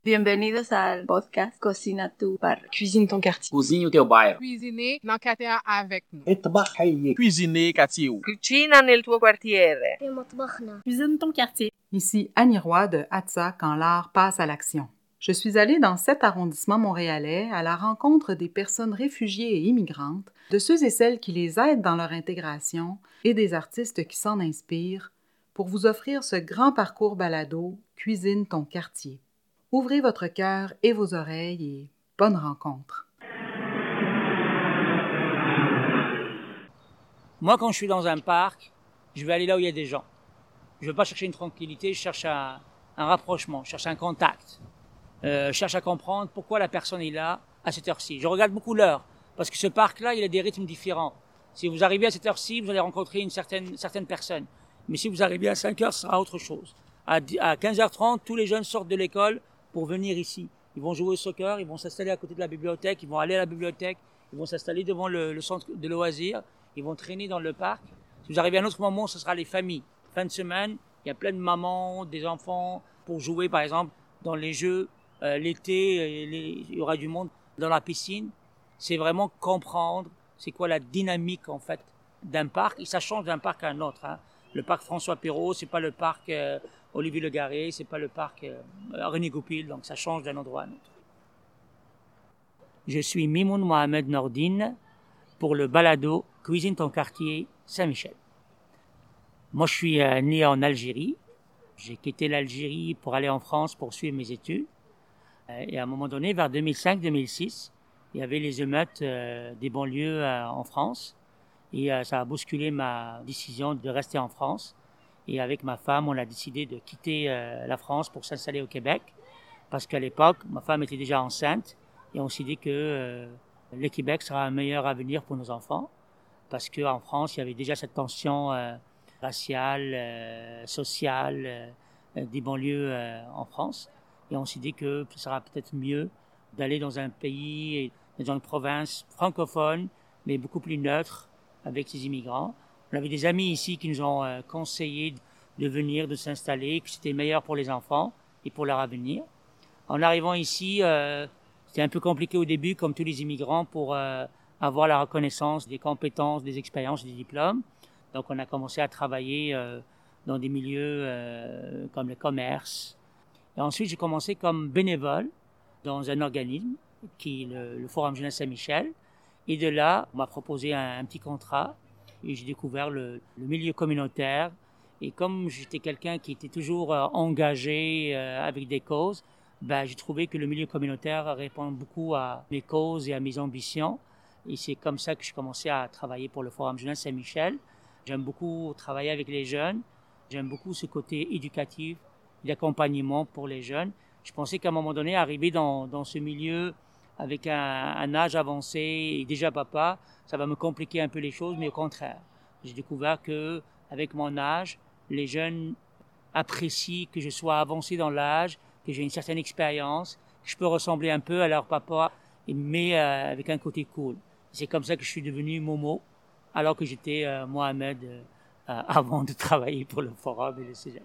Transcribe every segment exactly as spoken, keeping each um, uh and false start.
Bienvenidos al podcast Cocina tu Barrio. Cuisine ton quartier. Cozinhe o teu bairro. Cuisiner dans quartier avec nous. اطبخ حيك. Cuisiner quartier. Cucina nel tuo quartiere. Cuisine ton quartier. Ici Annie Roy de Hatsa quand l'art passe à l'action. Je suis allée dans sept arrondissements montréalais à la rencontre des personnes réfugiées et immigrantes, de ceux et celles qui les aident dans leur intégration et des artistes qui s'en inspirent pour vous offrir ce grand parcours balado Cuisine ton quartier. Ouvrez votre cœur et vos oreilles et bonne rencontre. Moi, quand je suis dans un parc, je vais aller là où il y a des gens. Je ne veux pas chercher une tranquillité, je cherche un, un rapprochement, je cherche un contact. Euh, je cherche à comprendre pourquoi la personne est là à cette heure-ci. Je regarde beaucoup l'heure, parce que ce parc-là, il a des rythmes différents. Si vous arrivez à cette heure-ci, vous allez rencontrer une certaine, certaine personne. Mais si vous arrivez à cinq heures, ce sera autre chose. À, à quinze heures trente, tous les jeunes sortent de l'école pour venir ici. Ils vont jouer au soccer, ils vont s'installer à côté de la bibliothèque, ils vont aller à la bibliothèque, ils vont s'installer devant le, le centre de loisirs, ils vont traîner dans le parc. Si vous arrivez à un autre moment, ce sera les familles. Fin de semaine, il y a plein de mamans, des enfants pour jouer, par exemple, dans les jeux. Euh, l'été, les, il y aura du monde dans la piscine. C'est vraiment comprendre c'est quoi la dynamique, en fait, d'un parc. Et ça change d'un parc à un autre, hein. Le parc François Perrault, c'est pas le parc euh, Olivier Le Garret, c'est pas le parc euh, René Goupil, donc ça change d'un endroit à un autre. Je suis Mimoun Mohamed Nordine pour le balado Cuisine ton quartier Saint-Michel. Moi, je suis euh, né en Algérie. J'ai quitté l'Algérie pour aller en France pour suivre mes études. Euh, et à un moment donné, vers deux mille cinq deux mille six, il y avait les émeutes euh, des banlieues euh, en France. Et euh, ça a bousculé ma décision de rester en France. Et avec ma femme, on a décidé de quitter euh, la France pour s'installer au Québec. Parce qu'à l'époque, ma femme était déjà enceinte. Et on s'est dit que euh, le Québec sera un meilleur avenir pour nos enfants. Parce qu'en France, il y avait déjà cette tension euh, raciale, euh, sociale, euh, des banlieues euh, en France. Et on s'est dit que ce sera peut-être mieux d'aller dans un pays, dans une province francophone, mais beaucoup plus neutre, avec ces immigrants. On avait des amis ici qui nous ont euh, conseillé de venir, de s'installer, que c'était meilleur pour les enfants et pour leur avenir. En arrivant ici, euh, c'était un peu compliqué au début, comme tous les immigrants, pour euh, avoir la reconnaissance des compétences, des expériences, des diplômes. Donc on a commencé à travailler euh, dans des milieux euh, comme le commerce. Et ensuite, j'ai commencé comme bénévole dans un organisme qui est le, le Forum Jeunesse Saint-Michel. Et de là, on m'a proposé un, un petit contrat et j'ai découvert le, le milieu communautaire. Et comme j'étais quelqu'un qui était toujours euh, engagé euh, avec des causes, ben, j'ai trouvé que le milieu communautaire répond beaucoup à mes causes et à mes ambitions. Et c'est comme ça que j'ai commencé à travailler pour le Forum Jeunesse Saint-Michel. J'aime beaucoup travailler avec les jeunes. J'aime beaucoup ce côté éducatif, d'accompagnement pour les jeunes. Je pensais qu'à un moment donné, arriver dans, dans ce milieu avec un, un âge avancé et déjà papa, ça va me compliquer un peu les choses, mais au contraire. J'ai découvert que avec mon âge, les jeunes apprécient que je sois avancé dans l'âge, que j'ai une certaine expérience, que je peux ressembler un peu à leur papa, mais euh, avec un côté cool. C'est comme ça que je suis devenu Momo, alors que j'étais euh, Mohamed euh, avant de travailler pour le Forum et le Cégep.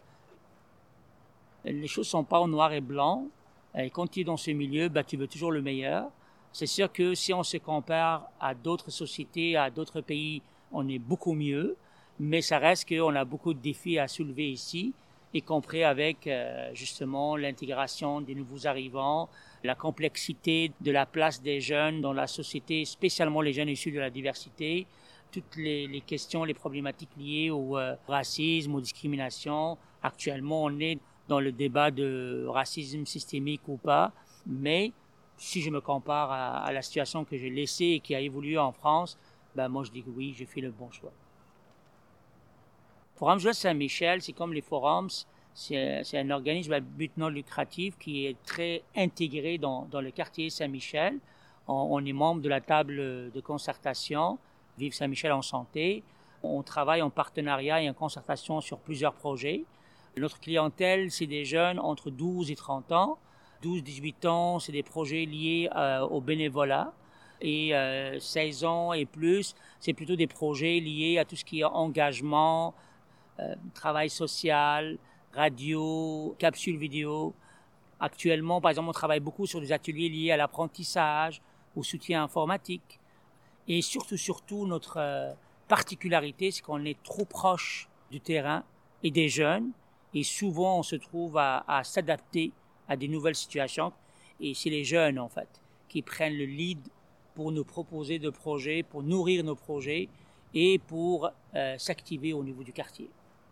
Les choses sont pas en noir et blanc. Et quand tu es dans ce milieu, bah, tu veux toujours le meilleur. C'est sûr que si on se compare à d'autres sociétés, à d'autres pays, on est beaucoup mieux. Mais ça reste qu'on a beaucoup de défis à soulever ici, y compris avec euh, justement l'intégration des nouveaux arrivants, la complexité de la place des jeunes dans la société, spécialement les jeunes issus de la diversité, toutes les, les questions, les problématiques liées au euh, racisme, aux discriminations. Actuellement, on est dans le débat de racisme systémique ou pas, mais si je me compare à, à la situation que j'ai laissée et qui a évolué en France, ben moi je dis que oui, j'ai fait le bon choix. Forum Jeunesse Saint-Michel, c'est comme les forums, c'est, c'est un organisme à but non lucratif qui est très intégré dans, dans le quartier Saint-Michel. On, on est membre de la table de concertation Vive Saint-Michel en santé. On travaille en partenariat et en concertation sur plusieurs projets. Notre clientèle, c'est des jeunes entre douze et trente ans. douze à dix-huit ans, c'est des projets liés euh, au bénévolat. Et euh, seize ans et plus, c'est plutôt des projets liés à tout ce qui est engagement, euh, travail social, radio, capsule vidéo. Actuellement, par exemple, on travaille beaucoup sur des ateliers liés à l'apprentissage, au soutien informatique. Et surtout, surtout, notre euh, particularité, c'est qu'on est trop proche du terrain et des jeunes. Et souvent, on se trouve à, à s'adapter à des nouvelles situations. Et c'est les jeunes, en fait, qui prennent le lead pour nous proposer de projets, pour nourrir nos projets et pour euh, s'activer au niveau du quartier.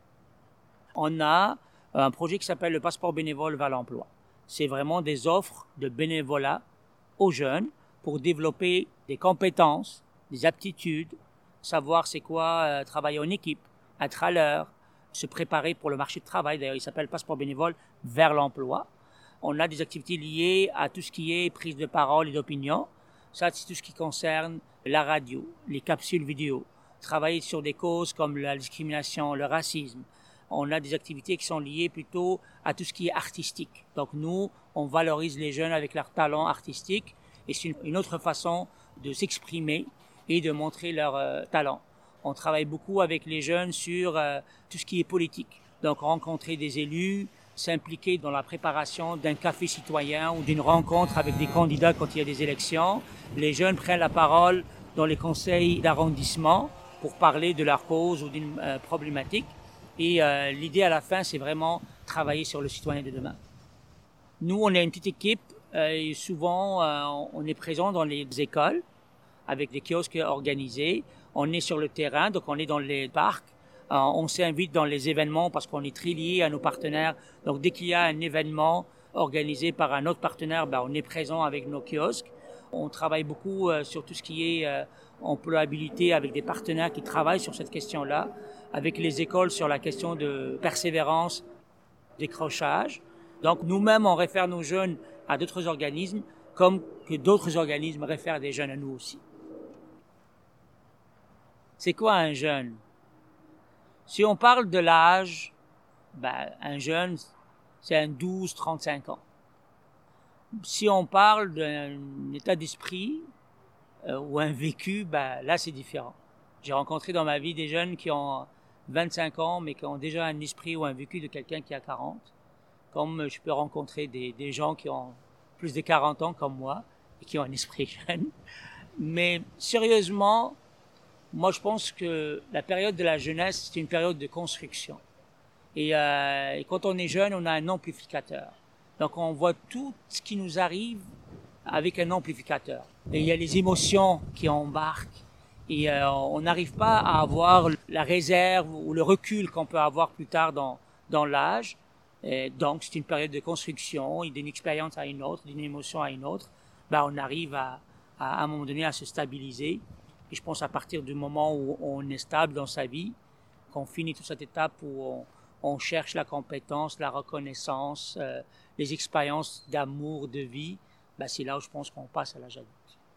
On a un projet qui s'appelle le passeport bénévole vers l'emploi. C'est vraiment des offres de bénévolat aux jeunes pour développer des compétences, des aptitudes, savoir c'est quoi euh, travailler en équipe, être à l'heure, se préparer pour le marché de travail. D'ailleurs, il s'appelle passeport bénévole vers l'emploi. On a des activités liées à tout ce qui est prise de parole et d'opinion. Ça, c'est tout ce qui concerne la radio, les capsules vidéo, travailler sur des causes comme la discrimination, le racisme. On a des activités qui sont liées plutôt à tout ce qui est artistique. Donc nous, on valorise les jeunes avec leur talent artistique et c'est une autre façon de s'exprimer et de montrer leur euh, talent. On travaille beaucoup avec les jeunes sur euh, tout ce qui est politique. Donc rencontrer des élus, s'impliquer dans la préparation d'un café citoyen ou d'une rencontre avec des candidats quand il y a des élections. Les jeunes prennent la parole dans les conseils d'arrondissement pour parler de leur cause ou d'une euh, problématique. Et euh, l'idée à la fin, c'est vraiment travailler sur le citoyen de demain. Nous, on est une petite équipe euh, et souvent, euh, on est présent dans les écoles avec des kiosques organisés. On est sur le terrain, donc on est dans les parcs. Euh, on s'invite dans les événements parce qu'on est très liés à nos partenaires. Donc, dès qu'il y a un événement organisé par un autre partenaire, ben, on est présent avec nos kiosques. On travaille beaucoup euh, sur tout ce qui est euh, employabilité avec des partenaires qui travaillent sur cette question-là, avec les écoles sur la question de persévérance, décrochage. Donc, nous-mêmes, on réfère nos jeunes à d'autres organismes, comme que d'autres organismes réfèrent des jeunes à nous aussi. C'est quoi un jeune? Si on parle de l'âge, ben, un jeune, c'est un douze à trente-cinq ans. Si on parle d'un état d'esprit euh, ou un vécu, ben, là, c'est différent. J'ai rencontré dans ma vie des jeunes qui ont vingt-cinq ans, mais qui ont déjà un esprit ou un vécu de quelqu'un qui a quarante. Comme je peux rencontrer des, des gens qui ont plus de quarante ans comme moi et qui ont un esprit jeune. Mais sérieusement, moi, je pense que la période de la jeunesse, c'est une période de construction. Et, euh, et quand on est jeune, on a un amplificateur. Donc, on voit tout ce qui nous arrive avec un amplificateur. Et il y a les émotions qui embarquent. Et euh, on n'arrive pas à avoir la réserve ou le recul qu'on peut avoir plus tard dans, dans l'âge. Et donc, c'est une période de construction, et d'une expérience à une autre, d'une émotion à une autre. Ben, on arrive à, à, à un moment donné à se stabiliser. Et je pense à partir du moment où on est stable dans sa vie, qu'on finit toute cette étape où on, on cherche la compétence, la reconnaissance, euh, les expériences d'amour, de vie, ben c'est là où je pense qu'on passe à l'âge adulte.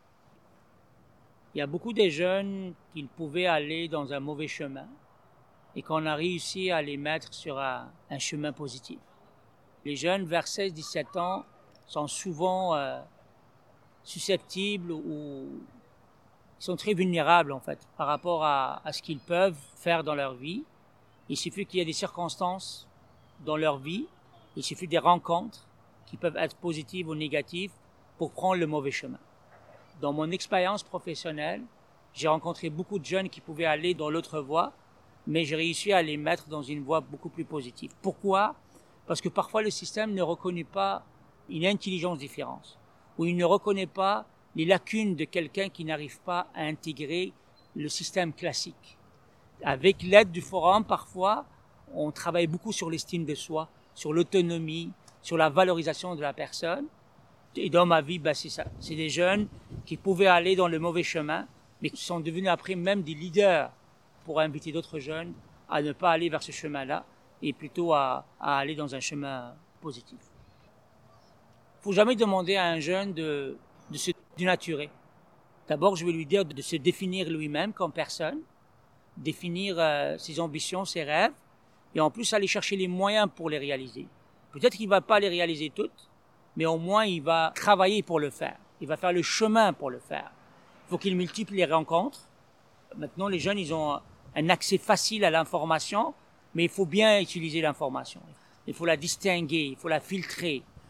Il y a beaucoup de jeunes qui pouvaient aller dans un mauvais chemin et qu'on a réussi à les mettre sur un, un chemin positif. Les jeunes vers seize à dix-sept ans sont souvent euh, susceptibles ou ils sont très vulnérables en fait par rapport à, à ce qu'ils peuvent faire dans leur vie. Il suffit qu'il y ait des circonstances dans leur vie, il suffit des rencontres qui peuvent être positives ou négatives pour prendre le mauvais chemin. Dans mon expérience professionnelle, j'ai rencontré beaucoup de jeunes qui pouvaient aller dans l'autre voie, mais j'ai réussi à les mettre dans une voie beaucoup plus positive. Pourquoi? Parce que parfois le système ne reconnaît pas une intelligence différente, ou il ne reconnaît pas les lacunes de quelqu'un qui n'arrive pas à intégrer le système classique. Avec l'aide du forum, parfois, on travaille beaucoup sur l'estime de soi, sur l'autonomie, sur la valorisation de la personne. Et dans ma vie, ben c'est ça. C'est des jeunes qui pouvaient aller dans le mauvais chemin, mais qui sont devenus après même des leaders pour inviter d'autres jeunes à ne pas aller vers ce chemin-là et plutôt à, à aller dans un chemin positif. Il ne faut jamais demander à un jeune de, de se dénaturer. D'abord, je vais lui dire de se définir lui-même comme personne, définir euh, ses ambitions, ses rêves, et en plus aller chercher les moyens pour les réaliser. Peut-être qu'il ne va pas les réaliser toutes, mais au moins il va travailler pour le faire. Il va faire le chemin pour le faire. Il faut qu'il multiplie les rencontres. Maintenant, les jeunes, ils ont un accès facile à l'information, mais il faut bien utiliser l'information. Il faut la distinguer, il faut la filtrer.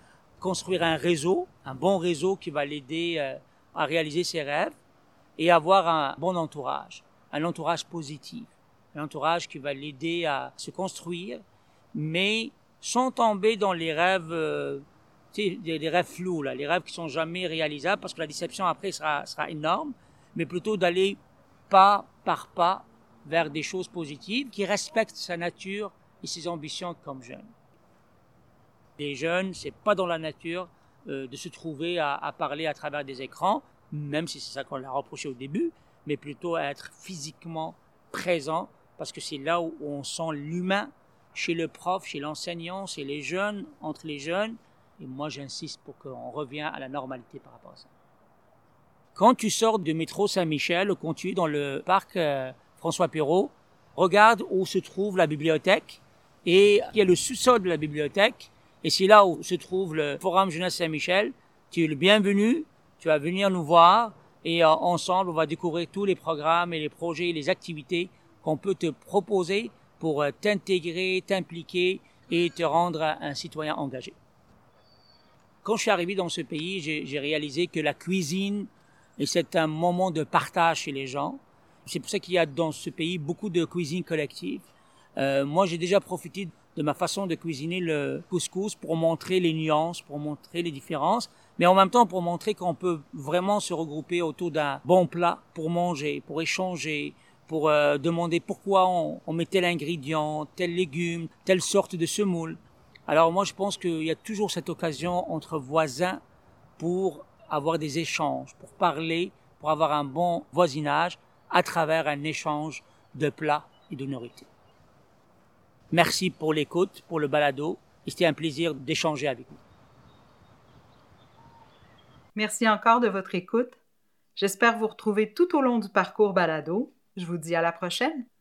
construire un réseau, un bon réseau qui va l'aider euh, à réaliser ses rêves et avoir un bon entourage, un entourage positif, un entourage qui va l'aider à se construire, mais sans tomber dans les rêves, euh, tu sais, les, les rêves flous, là, les rêves qui sont jamais réalisables parce que la déception après sera, sera énorme, mais plutôt d'aller pas par pas vers des choses positives qui respectent sa nature et ses ambitions comme jeune. Les jeunes, c'est pas dans la nature euh, de se trouver à, à parler à travers des écrans, même si c'est ça qu'on leur a reproché au début, mais plutôt à être physiquement présent parce que c'est là où on sent l'humain chez le prof, chez l'enseignant, chez les jeunes, entre les jeunes. Et moi, j'insiste pour qu'on revienne à la normalité par rapport à ça. Quand tu sors du métro Saint-Michel ou quand tu es dans le parc euh, François Perrault, regarde où se trouve la bibliothèque et il y a le sous-sol de la bibliothèque et c'est là où se trouve le Forum Jeunesse Saint-Michel. Tu es le bienvenu, tu vas venir nous voir et euh, ensemble, on va découvrir tous les programmes et les projets et les activités qu'on peut te proposer pour euh, t'intégrer, t'impliquer et te rendre un, un citoyen engagé. Quand je suis arrivé dans ce pays, j'ai, j'ai réalisé que la cuisine, et c'est un moment de partage chez les gens. C'est pour ça qu'il y a dans ce pays beaucoup de cuisine collective. Euh, moi, j'ai déjà profité de ma façon de cuisiner le couscous pour montrer les nuances, pour montrer les différences, mais en même temps pour montrer qu'on peut vraiment se regrouper autour d'un bon plat pour manger, pour échanger, pour euh, demander pourquoi on, on met tel ingrédient, tel légume, telle sorte de semoule. Alors moi, je pense qu'il y a toujours cette occasion entre voisins pour avoir des échanges, pour parler, pour avoir un bon voisinage à travers un échange de plats et de nourriture. Merci pour l'écoute, pour le balado, et c'était un plaisir d'échanger avec vous. Merci encore de votre écoute. J'espère vous retrouver tout au long du parcours balado. Je vous dis à la prochaine.